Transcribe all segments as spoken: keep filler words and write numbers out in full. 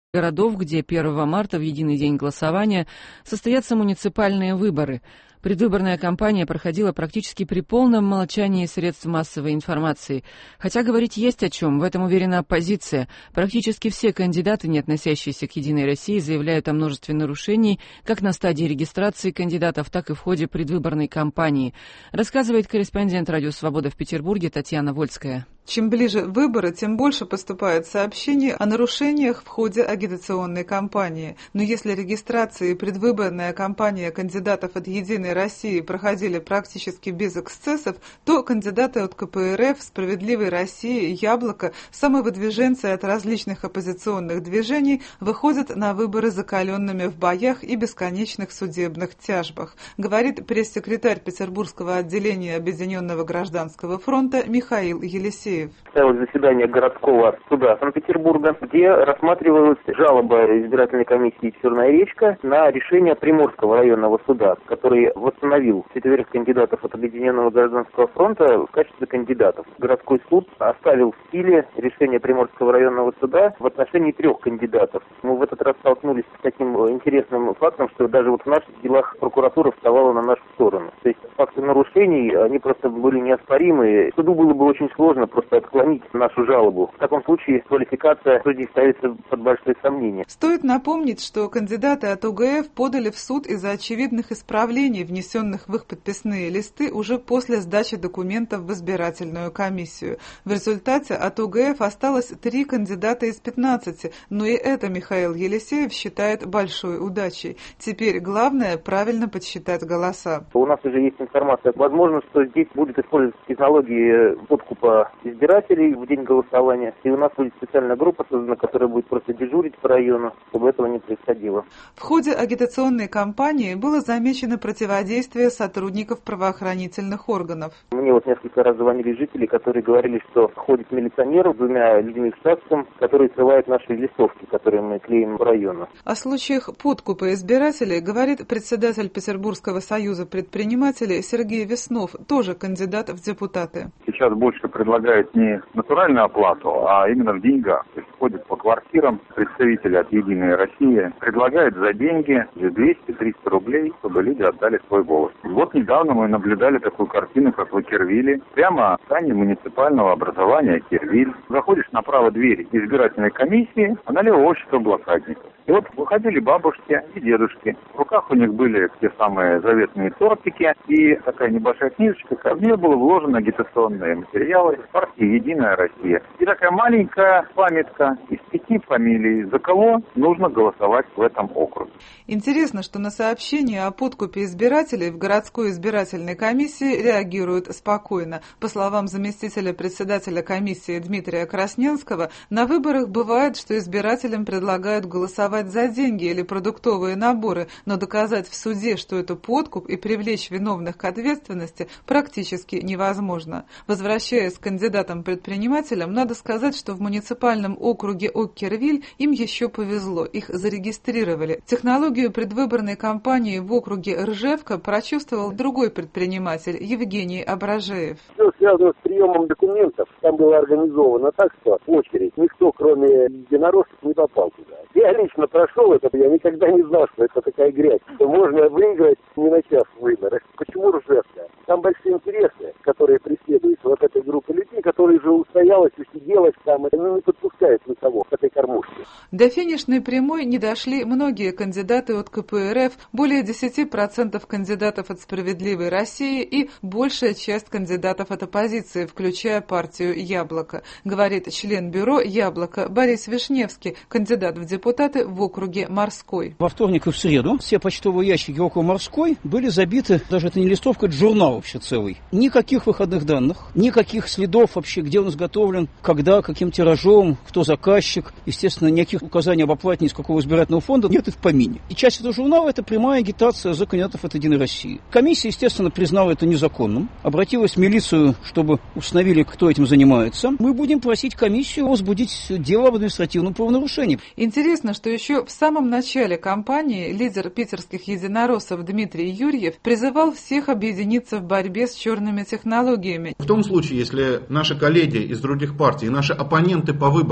городов, где первого марта, в единый день голосования, состоятся муниципальные выборы. Предвыборная кампания проходила практически при полном молчании средств массовой информации. Хотя говорить есть о чем, в этом уверена оппозиция. Практически все кандидаты, не относящиеся к «Единой России», заявляют о множестве нарушений как на стадии регистрации кандидатов, так и в ходе предвыборной кампании. Рассказывает корреспондент «Радио Свобода» в Петербурге Татьяна Вольская. Чем ближе выборы, тем больше поступает сообщений о нарушениях в ходе агитационной кампании. Но если регистрация и предвыборная кампания кандидатов от «Единой России» проходили практически без эксцессов, то кандидаты от ка пэ эр эф, «Справедливой России», «Яблоко», самовыдвиженцы от различных оппозиционных движений выходят на выборы закаленными в боях и бесконечных судебных тяжбах, говорит пресс-секретарь Петербургского отделения Объединенного гражданского фронта Михаил Елисеев. Состоялось заседание городского суда Санкт-Петербурга, где рассматривалась жалоба избирательной комиссии «Черная речка» на решение Приморского районного суда, который восстановил четверых кандидатов от Объединенного гражданского фронта в качестве кандидатов. Городской суд оставил в силе решение Приморского районного суда в отношении трех кандидатов. Мы в этот раз столкнулись с таким интересным фактом, что даже вот в наших делах прокуратура вставала на нашу сторону. То есть факты нарушений, они просто были неоспоримы. Суду было бы очень сложно просто отклонить нашу жалобу. В таком случае квалификация судей ставится под большое сомнение. Стоит напомнить, что кандидаты от о гэ эф подали в суд из-за очевидных исправлений, внесенных в их подписные листы уже после сдачи документов в избирательную комиссию. В результате от о гэ эф осталось три кандидата из пятнадцати, но и это Михаил Елисеев считает большой удачей. Теперь главное правильно подсчитать голоса. У нас уже есть информация. Возможно, что здесь будет использоваться технологии подкупа избирателей в день голосования, и у нас будет специальная группа создана, которая будет просто дежурить по району, чтобы этого не происходило. В ходе агитационной кампании было замечено противодействие сотрудников правоохранительных органов. Мне вот несколько раз звонили жители, которые говорили, что ходит милиционер с двумя людьми в штатском, которые срывают наши листовки, которые мы клеим по району. О случаях подкупа избирателей говорит председатель Петербургского союза предпринимателей Сергей Веснов, тоже кандидат в депутаты. Сейчас больше предлагают не натуральную оплату, а именно в деньгах. То есть ходят по квартирам представители от «Единой России», предлагают за деньги двести-триста рублей, чтобы люди отдали свой голос. Вот недавно мы наблюдали такую картину, как в Окервилле. Прямо в здании муниципального образования Окервиль. Заходишь направо дверь избирательной комиссии, а налево общество блокадников. И вот выходили бабушки и дедушки. В руках у них были те самые заветные тортики и такая небольшая книжечка. В нее было вложено агитационные материалы партии «Единая Россия». И такая маленькая памятка из пяти фамилий, за кого нужно голосовать в этом округе. Интересно, что на сообщения о подкупе избирателей в городской избирательной комиссии реагируют спокойно. По словам заместителя председателя комиссии Дмитрия Красненского, на выборах бывает, что избирателям предлагают голосовать за деньги или продуктовые наборы, но доказать в суде, что это подкуп, и привлечь виновных к ответственности практически невозможно. Возвращаясь к кандидатам-предпринимателям, надо сказать, что в муниципальном округе Оккервиль им еще повезло, их зарегистрировали. Технологию предвыборной кампании в округе Ржевка прочувствовал другой предприниматель Евгений Абражеев. Все связано с приемом документов. Там было организовано так, что в очередь никто, кроме единороссов, не попал туда. Я лично прошел это, я никогда не знал, что это такая грязь, что можно выиграть, не начав выборы. Почему Ржевка? Там большие интересы, которые преследуют вот этой группы людей, которые уже устоялась, усиделась там, и ну, не подпускают никого к этой кормушке. До финишной прямой не дошли многие кандидаты от ка пэ эр эф, более десять процентов кандидатов от «Справедливой России» и большая часть кандидатов от оппозиции, включая партию «Яблоко», говорит член бюро «Яблоко» Борис Вишневский, кандидат в депутаты в округе Морской. Во вторник и в среду все почтовые ящики около Морской были забиты, даже это не листовка, это журнал вообще целый. Никаких выходных данных, никаких следов вообще, где он изготовлен, когда, каким тиражом, кто заказчик. Естественно, никаких указаний об оплате ни из какого избирательного фонда нет и в помине. И часть этого журнала – это прямая агитация за кандидатов от «Единой России». Комиссия, естественно, признала это незаконным, обратилась в милицию, чтобы установили, кто этим занимается. Мы будем просить комиссию возбудить дело об административном правонарушении. Интересно, что еще в самом начале кампании лидер питерских единороссов Дмитрий Юрьев призывал всех объединиться в борьбе с черными технологиями. В том случае, если наши коллеги из других партий, наши оппоненты по выборам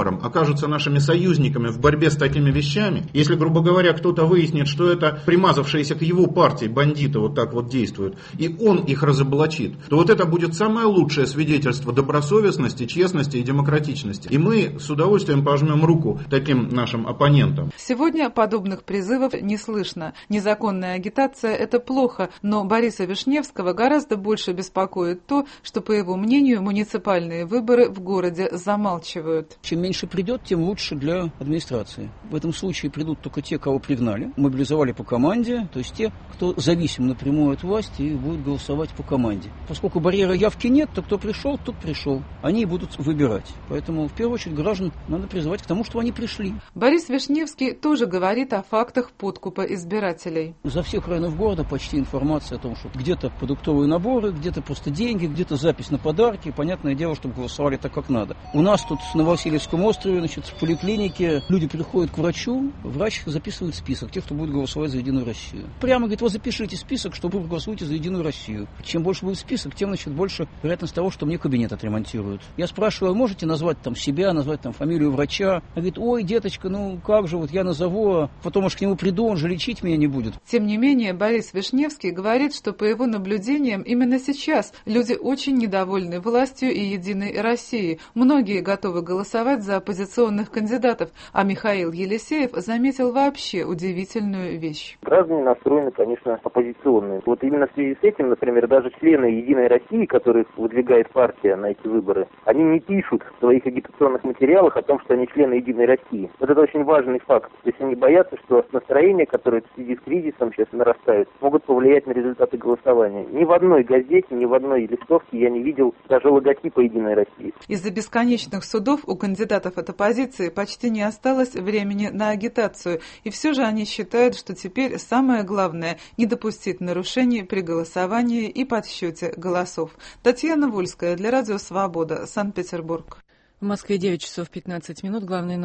выборам, окажутся нашими союзниками в борьбе с такими вещами, если, грубо говоря, кто-то выяснит, что это примазавшиеся к его партии бандиты вот так вот действуют, и он их разоблачит, то вот это будет самое лучшее свидетельство добросовестности, честности и демократичности. И мы с удовольствием пожмем руку таким нашим оппонентам. Сегодня подобных призывов не слышно. Незаконная агитация – это плохо, но Бориса Вишневского гораздо больше беспокоит то, что, по его мнению, муниципальные выборы в городе замалчивают. Чем меньше придет, тем лучше для администрации. В этом случае придут только те, кого пригнали, мобилизовали по команде, то есть те, кто зависим напрямую от власти и будут голосовать по команде. Поскольку барьера явки нет, то кто пришел, тот пришел. Они будут выбирать. Поэтому, в первую очередь, граждан надо призывать к тому, что они пришли. Борис Вишневский тоже говорит о фактах подкупа избирателей. За всех районов города почти информация о том, что где-то продуктовые наборы, где-то просто деньги, где-то запись на подарки. Понятное дело, чтобы голосовали так, как надо. У нас тут на Васильевском острове, значит, в поликлинике люди приходят к врачу, врач записывает список тех, кто будет голосовать за Единую Россию. Прямо говорит, вот запишите список, что вы голосуете за Единую Россию. Чем больше будет список, тем, значит, больше вероятность того, что мне кабинет отремонтируют. Я спрашиваю, можете назвать там себя, назвать там фамилию врача? Она говорит, ой, деточка, ну как же, вот я назову, а потом уж к нему приду, он же лечить меня не будет. Тем не менее, Борис Вишневский говорит, что по его наблюдениям именно сейчас люди очень недовольны властью и Единой Россией. Многие готовы голосовать за оппозиционных кандидатов, а Михаил Елисеев заметил вообще удивительную вещь. Граждане настроены, конечно, оппозиционные. Вот именно в связи с этим, например, даже члены Единой России, которых выдвигает партия на эти выборы, они не пишут в своих агитационных материалах о том, что они члены Единой России. Вот это очень важный факт. То есть они боятся, что настроения, которые в связи с кризисом сейчас нарастают, могут повлиять на результаты голосования. Ни в одной газете, ни в одной листовке я не видел даже логотипа Единой России. Из-за бесконечных судов у кандидатов от оппозиции почти не осталось времени на агитацию, и все же они считают, что теперь самое главное – не допустить нарушений при голосовании и подсчете голосов. Татьяна Вольская для Радио Свобода, Санкт-Петербург. В Москве девять часов пятнадцать минут. Главные